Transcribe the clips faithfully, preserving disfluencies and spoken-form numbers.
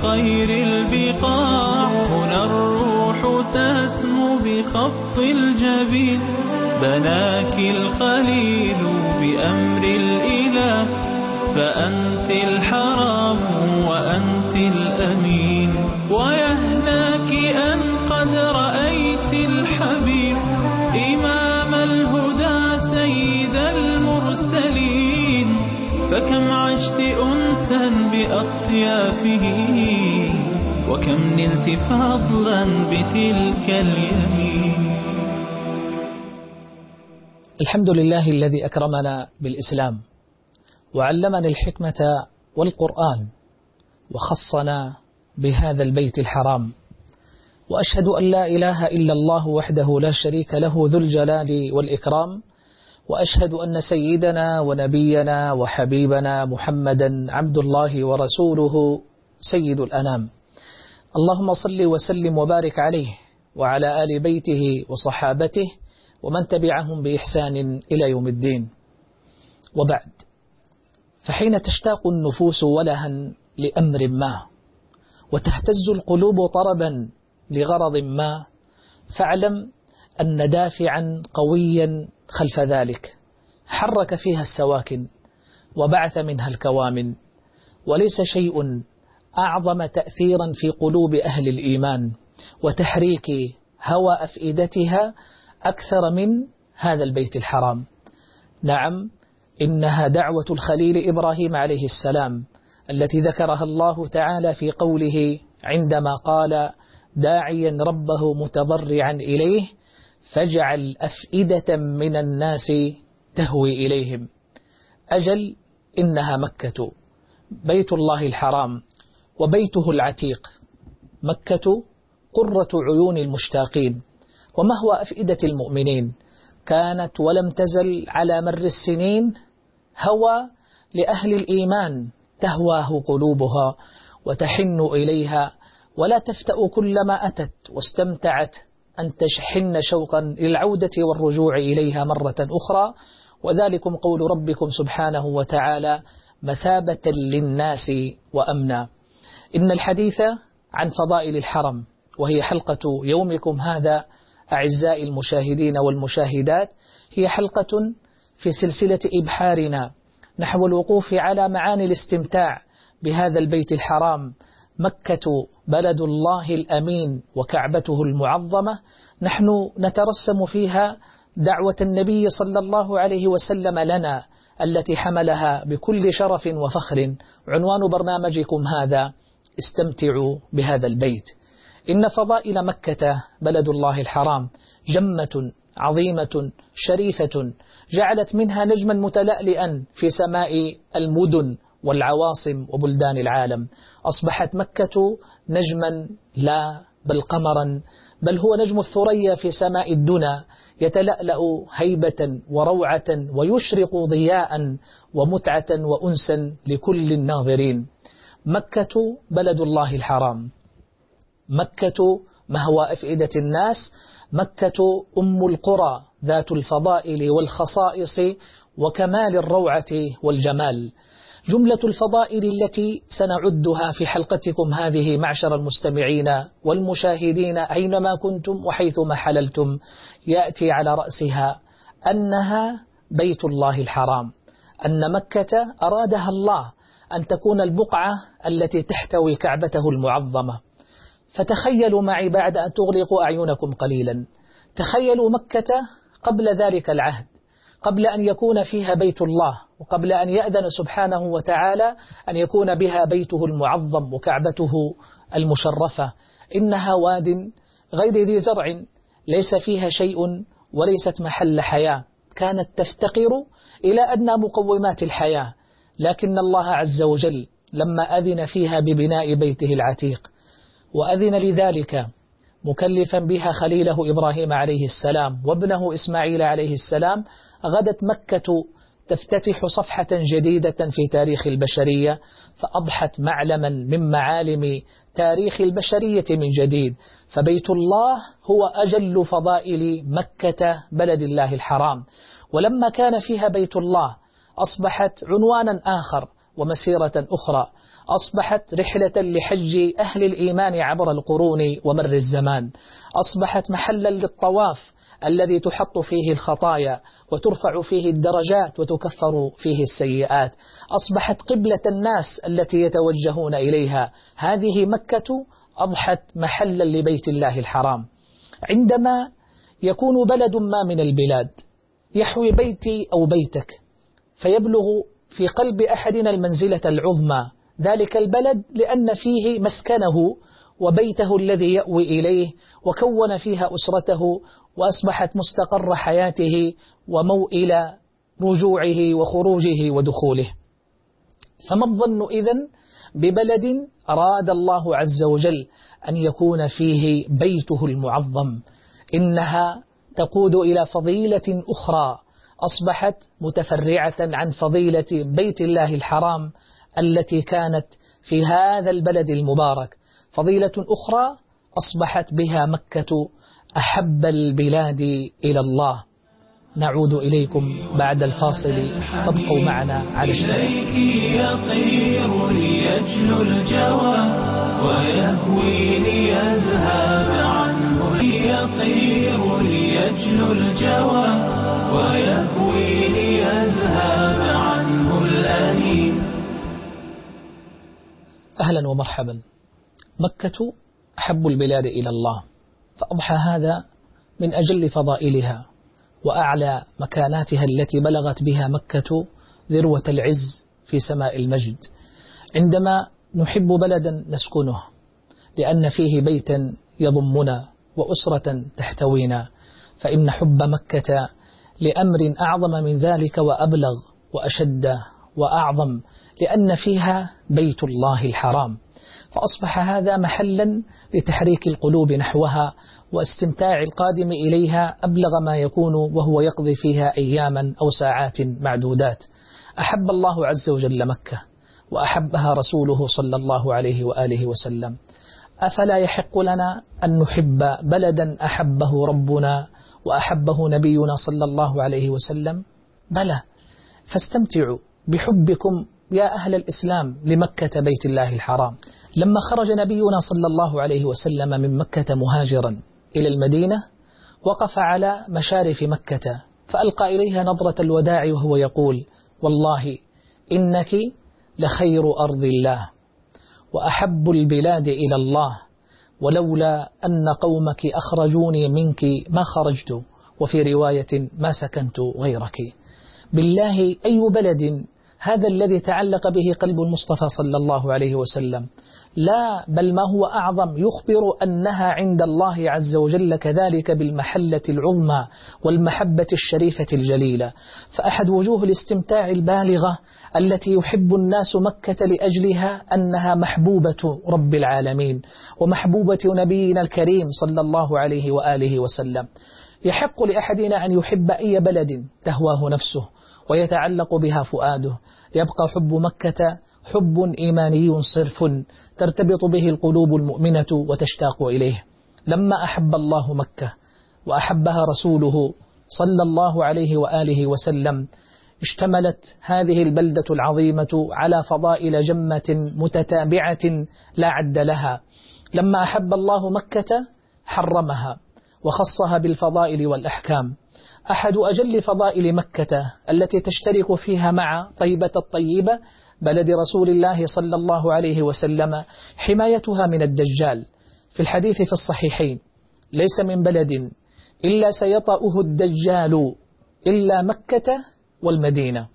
خير البقاع، هنا الروح تسمو بخفض الجبين، بناك الخليل بأمر الإله، فأنت الحرام وأنت الأمين، ويهناك أن قد رأيت الحبيب إمام الهدى سيد المرسلين، فكم عشت أنسا بأطيافه، وكم نلت فضلا بتلك اليمين. الحمد لله الذي أكرمنا بالإسلام، وعلمنا الحكمة والقرآن، وخصنا بهذا البيت الحرام، وأشهد أن لا إله إلا الله وحده لا شريك له ذو الجلال والإكرام، وأشهد أن سيدنا ونبينا وحبيبنا محمدا عبد الله ورسوله سيد الأنام. اللهم صل وسلم وبارك عليه وعلى آل بيته وصحابته ومن تبعهم بإحسان إلى يوم الدين. وبعد، فحين تشتاق النفوس ولها لأمر ما، وتهتز القلوب طربا لغرض ما، فاعلم أن دافعا قويا خلف ذلك حرك فيها السواكن وبعث منها الكوامن، وليس شيء أعظم تأثيرا في قلوب أهل الإيمان وتحريك هوى أفئدتها أكثر من هذا البيت الحرام. نعم، إنها دعوة الخليل إبراهيم عليه السلام التي ذكرها الله تعالى في قوله عندما قال داعيا ربه متضرعا إليه فاجعل أفئدة من الناس تهوي إليهم. أجل، إنها مكة بيت الله الحرام وبيته العتيق، مكة قرة عيون المشتاقين ومهوى أفئدة المؤمنين، كانت ولم تزل على مر السنين هوى لأهل الإيمان تهواه قلوبها وتحن إليها، ولا تفتأ كلما أتت واستمتعت أن تشحن شوقا للعودة والرجوع إليها مرة أخرى. وذلكم قول ربكم سبحانه وتعالى مثابة للناس وأمنا. إن الحديث عن فضائل الحرم، وهي حلقة يومكم هذا أعزائي المشاهدين والمشاهدات، هي حلقة في سلسلة إبحارنا نحو الوقوف على معاني الاستمتاع بهذا البيت الحرام، مكة بلد الله الأمين وكعبته المعظمة. نحن نترسم فيها دعوة النبي صلى الله عليه وسلم لنا التي حملها بكل شرف وفخر. عنوان برنامجكم هذا استمتعوا بهذا البيت. إن فضائل مكة بلد الله الحرام جمة عظيمة شريفة، جعلت منها نجما متلألئا في سماء المدن والعواصم وبلدان العالم. أصبحت مكة نجما لا بل قمرا، بل هو نجم الثريا في سماء الدنا، يتلألأ هيبة وروعة ويشرق ضياء ومتعة وأنسا لكل الناظرين. مكة بلد الله الحرام، مكة مهوى أفئدة الناس، مكة أم القرى ذات الفضائل والخصائص وكمال الروعة والجمال. جملة الفضائل التي سنعدها في حلقتكم هذه معشر المستمعين والمشاهدين أينما كنتم وحيثما حللتم، يأتي على رأسها أنها بيت الله الحرام، أن مكة أرادها الله أن تكون البقعة التي تحتوي كعبته المعظمة. فتخيلوا معي بعد أن تغلقوا أعينكم قليلا، تخيلوا مكة قبل ذلك العهد، قبل أن يكون فيها بيت الله، وقبل أن يأذن سبحانه وتعالى أن يكون بها بيته المعظم وكعبته المشرفة. إنها واد غير ذي زرع، ليس فيها شيء وليست محل حياة، كانت تفتقر إلى أدنى مقومات الحياة، لكن الله عز وجل لما أذن فيها ببناء بيته العتيق وأذن لذلك مكلفا بها خليله إبراهيم عليه السلام وابنه إسماعيل عليه السلام، غدت مكة تفتتح صفحة جديدة في تاريخ البشرية، فأضحت معلما من معالم تاريخ البشرية من جديد. فبيت الله هو أجل فضائل مكة بلد الله الحرام، ولما كان فيها بيت الله أصبحت عنوانا آخر ومسيرة أخرى، أصبحت رحلة لحج أهل الإيمان عبر القرون ومر الزمان، أصبحت محلا للطواف الذي تحط فيه الخطايا وترفع فيه الدرجات وتكفر فيه السيئات، أصبحت قبلة الناس التي يتوجهون إليها. هذه مكة أضحت محلا لبيت الله الحرام. عندما يكون بلد ما من البلاد يحوي بيتي أو بيتك فيبلغ في قلب أحدنا المنزلة العظمى ذلك البلد لأن فيه مسكنه وبيته الذي يأوي إليه وكون فيها أسرته وأصبحت مستقر حياته وموئل رجوعه وخروجه ودخوله. فما الظن إذن ببلد أراد الله عز وجل أن يكون فيه بيته المعظم؟ إنها تقود إلى فضيلة أخرى أصبحت متفرعة عن فضيلة بيت الله الحرام التي كانت في هذا البلد المبارك، فضيلة أخرى أصبحت بها مكة أحب البلاد إلى الله. نعود إليكم بعد الفاصل، فابقوا معنا على اشتراك. يطير ليجلو الجوى ويهوي ليذهب عنه، يطير ليجلو الجوى ويهوي ليذهب عنه الأنين. أهلا ومرحبا. مكة أحب البلاد إلى الله، فأضحى هذا من أجل فضائلها وأعلى مكاناتها التي بلغت بها مكة ذروة العز في سماء المجد. عندما نحب بلدا نسكنه لأن فيه بيتا يضمنا وأسرة تحتوينا، فإن حب مكة لأمر أعظم من ذلك وأبلغ وأشد وأعظم، لأن فيها بيت الله الحرام، فأصبح هذا محلا لتحريك القلوب نحوها واستمتاع القادم إليها أبلغ ما يكون وهو يقضي فيها أياما أو ساعات معدودات. أحب الله عز وجل مكة وأحبها رسوله صلى الله عليه وآله وسلم. أفلا يحق لنا أن نحب بلدا أحبه ربنا وأحبه نبينا صلى الله عليه وسلم؟ بلى، فاستمتعوا بحبكم يا أهل الإسلام لمكة بيت الله الحرام. لما خرج نبينا صلى الله عليه وسلم من مكة مهاجرا إلى المدينة وقف على مشارف مكة فألقى إليها نظرة الوداع وهو يقول: والله إنك لخير أرض الله وأحب البلاد إلى الله، ولولا أن قومك أخرجوني منك ما خرجت، وفي رواية ما سكنت غيرك. بالله أي بلد هذا الذي تعلق به قلب المصطفى صلى الله عليه وسلم؟ لا، بل ما هو أعظم، يخبر أنها عند الله عز وجل كذلك بالمحلة العظمى والمحبة الشريفة الجليلة. فأحد وجوه الاستمتاع البالغة التي يحب الناس مكة لأجلها أنها محبوبة رب العالمين ومحبوبة نبينا الكريم صلى الله عليه وآله وسلم. يحق لأحدنا أن يحب أي بلد تهواه نفسه ويتعلق بها فؤاده، يبقى حب مكة حب إيماني صرف ترتبط به القلوب المؤمنة وتشتاق إليه. لما أحب الله مكة وأحبها رسوله صلى الله عليه وآله وسلم اشتملت هذه البلدة العظيمة على فضائل جمة متتابعة لا عد لها. لما أحب الله مكة حرمها وخصها بالفضائل والأحكام. أحد أجل فضائل مكة التي تشترك فيها مع طيبة الطيبة بلد رسول الله صلى الله عليه وسلم حمايتها من الدجال. في الحديث في الصحيحين: ليس من بلد إلا سيطأه الدجال إلا مكة والمدينة،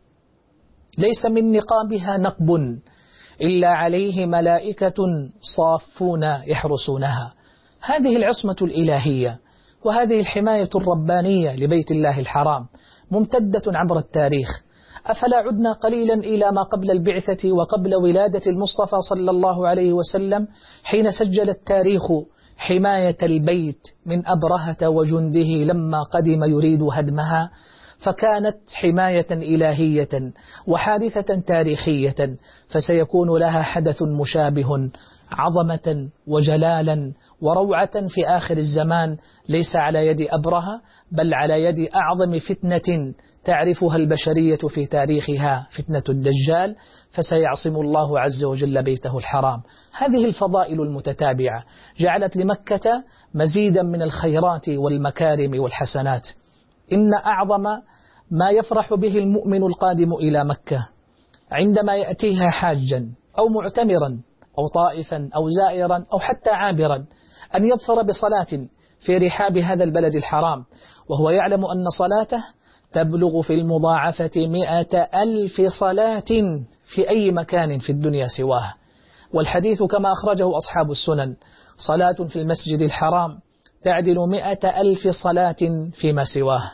ليس من نقابها نقب إلا عليه ملائكة صافون يحرسونها. هذه العصمة الإلهية وهذه الحماية الربانية لبيت الله الحرام ممتدة عبر التاريخ. أفلا عدنا قليلا إلى ما قبل البعثة وقبل ولادة المصطفى صلى الله عليه وسلم حين سجل التاريخ حماية البيت من أبرهة وجنده لما قدم يريد هدمها، فكانت حماية إلهية وحادثة تاريخية، فسيكون لها حدث مشابه عظمة وجلالا وروعة في آخر الزمان ليس على يد أبرهة، بل على يد أعظم فتنة تعرفها البشرية في تاريخها، فتنة الدجال، فسيعصم الله عز وجل بيته الحرام. هذه الفضائل المتتابعة جعلت لمكة مزيدا من الخيرات والمكارم والحسنات. إن أعظم ما يفرح به المؤمن القادم إلى مكة عندما يأتيها حاجا أو معتمرا أو طائفا أو زائرا أو حتى عابرا أن يظفر بصلاة في رحاب هذا البلد الحرام، وهو يعلم أن صلاته تبلغ في المضاعفة مئة ألف صلاة في أي مكان في الدنيا سواه. والحديث كما أخرجه أصحاب السنن: صلاة في المسجد الحرام تعدل مئة ألف صلاة فيما سواه.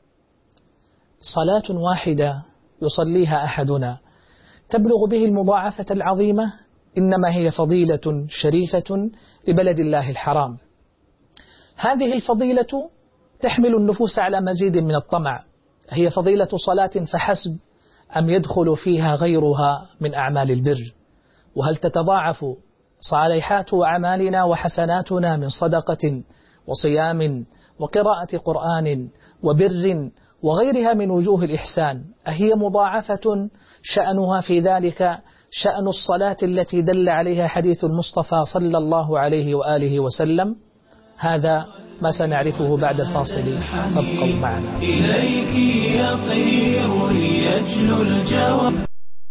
صلاة واحدة يصليها أحدنا تبلغ به المضاعفة العظيمة، إنما هي فضيلة شريفة لبلد الله الحرام. هذه الفضيلة تحمل النفوس على مزيد من الطمع. هي فضيلة صلاة فحسب أم يدخل فيها غيرها من أعمال البر؟ وهل تتضاعف صالحات أعمالنا وحسناتنا من صدقة وصيام وقراءة قرآن وبر وغيرها من وجوه الإحسان؟ أهي مضاعفة شأنها في ذلك شأن الصلاة التي دل عليها حديث المصطفى صلى الله عليه وآله وسلم؟ هذا ما سنعرفه بعد الفاصل، فابقوا معنا. إليك يطير ليجلو الجوى.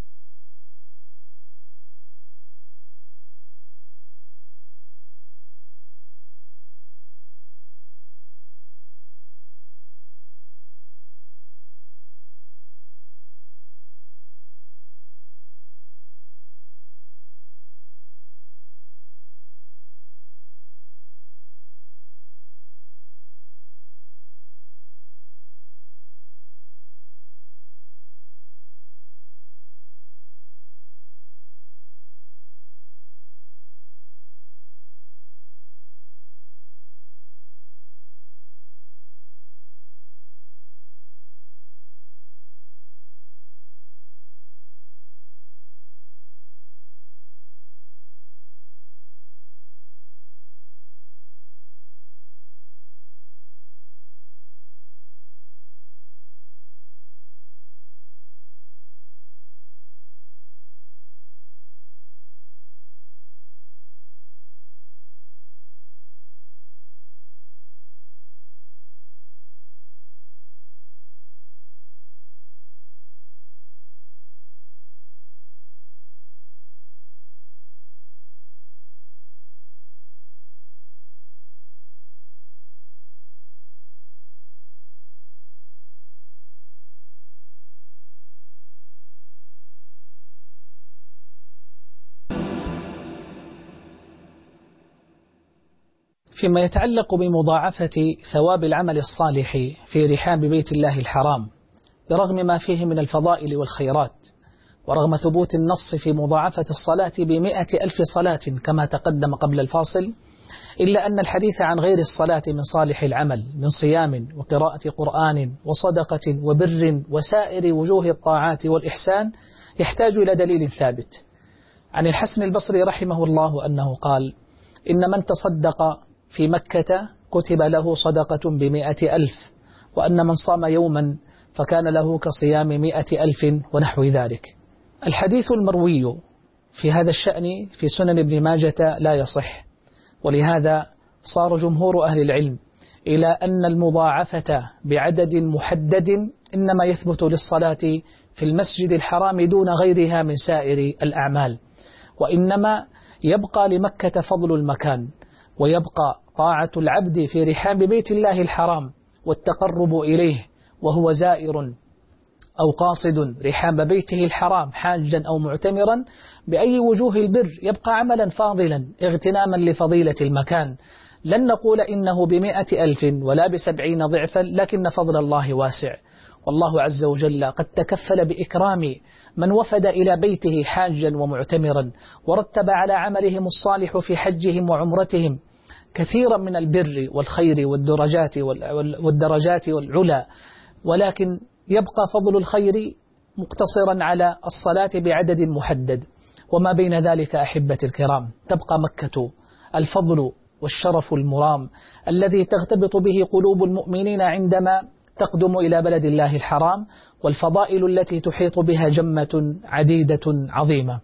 فيما يتعلق بمضاعفة ثواب العمل الصالح في رحاب بيت الله الحرام، برغم ما فيه من الفضائل والخيرات، ورغم ثبوت النص في مضاعفة الصلاة بمئة ألف صلاة كما تقدم قبل الفاصل، إلا أن الحديث عن غير الصلاة من صالح العمل من صيام وقراءة قرآن وصدقة وبر وسائر وجوه الطاعات والإحسان يحتاج إلى دليل ثابت. عن الحسن البصري رحمه الله أنه قال: إن من تصدق في مكة كتب له صدقة بمئة ألف، وأن من صام يوما فكان له كصيام مئة ألف ونحو ذلك. الحديث المروي في هذا الشأن في سنن ابن ماجة لا يصح، ولهذا صار جمهور أهل العلم إلى أن المضاعفة بعدد محدد إنما يثبت للصلاة في المسجد الحرام دون غيرها من سائر الأعمال، وإنما يبقى لمكة فضل المكان، ويبقى طاعة العبد في رحاب بيت الله الحرام والتقرب إليه وهو زائر أو قاصد رحاب بيته الحرام حاجا أو معتمرا بأي وجوه البر، يبقى عملا فاضلا اغتناما لفضيلة المكان. لن نقول إنه بمئة ألف ولا بسبعين ضعفا، لكن فضل الله واسع، والله عز وجل قد تكفل بإكرام من وفد إلى بيته حاجا ومعتمرا، ورتب على عملهم الصالح في حجهم وعمرتهم كثيرا من البر والخير والدرجات والدرجات والعلا، ولكن يبقى فضل الخير مقتصرا على الصلاة بعدد محدد. وما بين ذلك أحبة الكرام تبقى مكة الفضل والشرف المرام الذي تغتبط به قلوب المؤمنين عندما تقدم إلى بلد الله الحرام، والفضائل التي تحيط بها جمة عديدة عظيمة.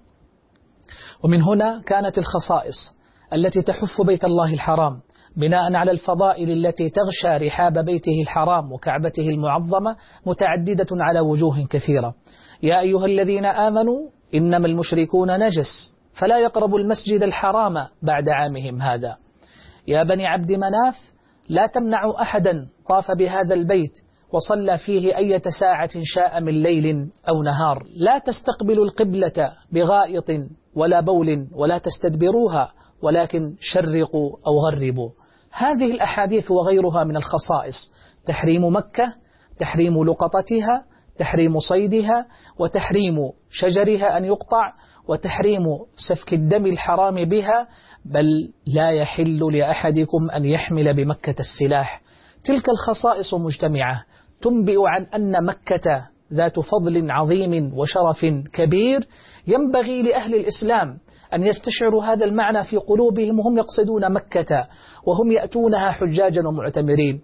ومن هنا كانت الخصائص التي تحف بيت الله الحرام بناء على الفضائل التي تغشى رحاب بيته الحرام وكعبته المعظمة متعددة على وجوه كثيرة. يا أيها الذين آمنوا إنما المشركون نجس فلا يقربوا المسجد الحرام بعد عامهم هذا. يا بني عبد مناف لا تمنعوا أحدا طاف بهذا البيت وصلى فيه أية ساعة شاء من ليل أو نهار، لا تستقبلوا القبلة بغائط ولا بول ولا تستدبروها ولكن شرقوا أو غربوا. هذه الأحاديث وغيرها من الخصائص: تحريم مكة، تحريم لقطتها، تحريم صيدها، وتحريم شجرها أن يقطع، وتحريم سفك الدم الحرام بها، بل لا يحل لأحدكم أن يحمل بمكة السلاح. تلك الخصائص مجتمعة تنبئ عن أن مكة ذات فضل عظيم وشرف كبير، ينبغي لأهل الإسلام أن يستشعروا هذا المعنى في قلوبهم وهم يقصدون مكة وهم يأتونها حجاجا ومعتمرين.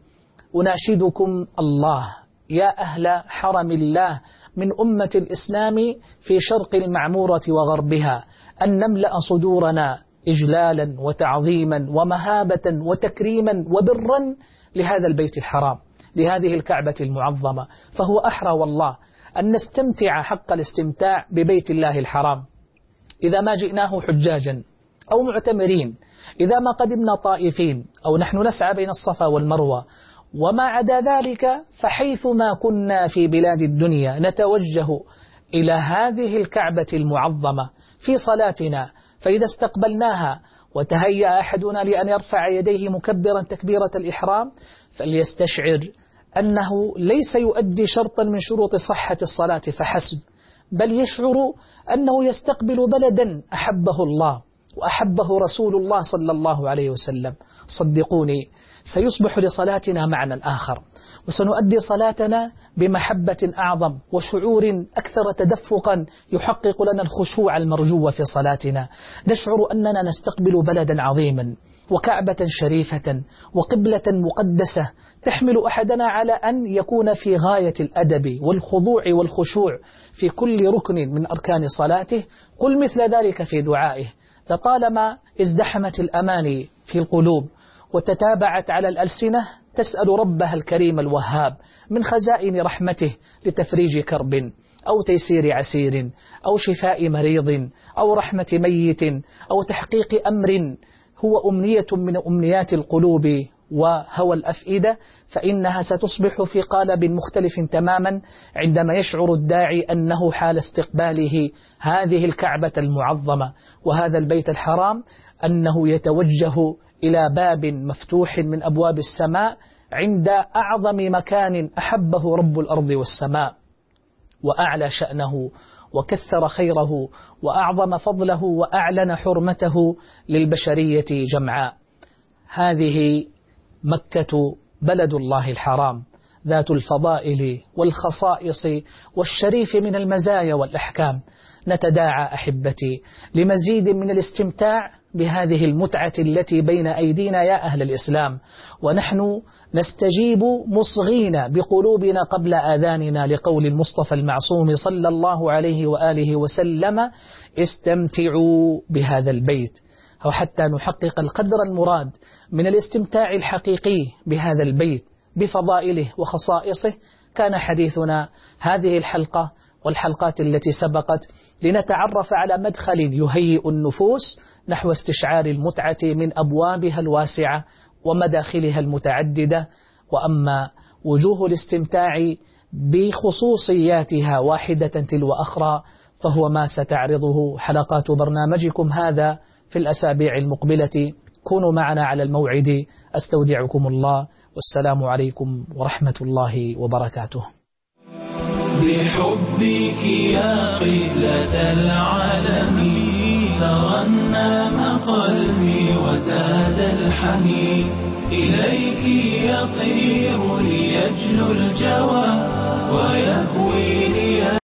أناشدكم الله يا أهل حرم الله من أمة الإسلام في شرق المعمورة وغربها أن نملأ صدورنا إجلالا وتعظيما ومهابة وتكريما وبرا لهذا البيت الحرام، لهذه الكعبة المعظمة. فهو أحرى والله أن نستمتع حق الاستمتاع ببيت الله الحرام إذا ما جئناه حجاجا أو معتمرين، إذا ما قدمنا طائفين، أو نحن نسعى بين الصفا والمروة. وما عدا ذلك فحيث ما كنا في بلاد الدنيا نتوجه إلى هذه الكعبة المعظمة في صلاتنا، فإذا استقبلناها وتهيأ أحدنا لأن يرفع يديه مكبرا تكبيرة الإحرام فليستشعر أنه ليس يؤدي شرطا من شروط صحة الصلاة فحسب، بل يشعر أنه يستقبل بلدا أحبه الله وأحبه رسول الله صلى الله عليه وسلم. صدقوني سيصبح لصلاتنا معنى آخر، وسنؤدي صلاتنا بمحبة أعظم وشعور أكثر تدفقا يحقق لنا الخشوع المرجو في صلاتنا. نشعر أننا نستقبل بلدا عظيما وكعبة شريفة وقبلة مقدسة تحمل أحدنا على أن يكون في غاية الأدب والخضوع والخشوع في كل ركن من أركان صلاته. قل مثل ذلك في دعائه. لطالما ازدحمت الأماني في القلوب وتتابعت على الألسنة تسأل ربها الكريم الوهاب من خزائن رحمته لتفريج كرب أو تيسير عسير أو شفاء مريض أو رحمة ميت أو تحقيق أمر هو أمنية من أمنيات القلوب وهوى الأفئدة، فإنها ستصبح في قالب مختلف تماما عندما يشعر الداعي أنه حال استقباله هذه الكعبة المعظمة وهذا البيت الحرام أنه يتوجه إلى باب مفتوح من أبواب السماء عند أعظم مكان أحبه رب الأرض والسماء وأعلى شأنه وكثر خيره وأعظم فضله وأعلن حرمته للبشرية جمعاء. هذه مكة بلد الله الحرام ذات الفضائل والخصائص والشريف من المزايا والأحكام. نتداعى أحبتي لمزيد من الاستمتاع بهذه المتعة التي بين أيدينا يا أهل الإسلام، ونحن نستجيب مصغين بقلوبنا قبل آذاننا لقول المصطفى المعصوم صلى الله عليه وآله وسلم: استمتعوا بهذا البيت. وحتى نحقق القدر المراد من الاستمتاع الحقيقي بهذا البيت بفضائله وخصائصه كان حديثنا هذه الحلقة والحلقات التي سبقت لنتعرف على مدخل يهيئ النفوس نحو استشعار المتعة من أبوابها الواسعة ومداخلها المتعددة. وأما وجوه الاستمتاع بخصوصياتها واحدة تلو أخرى فهو ما ستعرضه حلقات برنامجكم هذا في الأسابيع المقبلة. كونوا معنا على الموعد. أستودعكم الله والسلام عليكم ورحمة الله وبركاته. بحبك يا قبلة العالمين ترنم قلبي وزاد الحنين، إليك يطير ليجلو الجوى ويهوي لي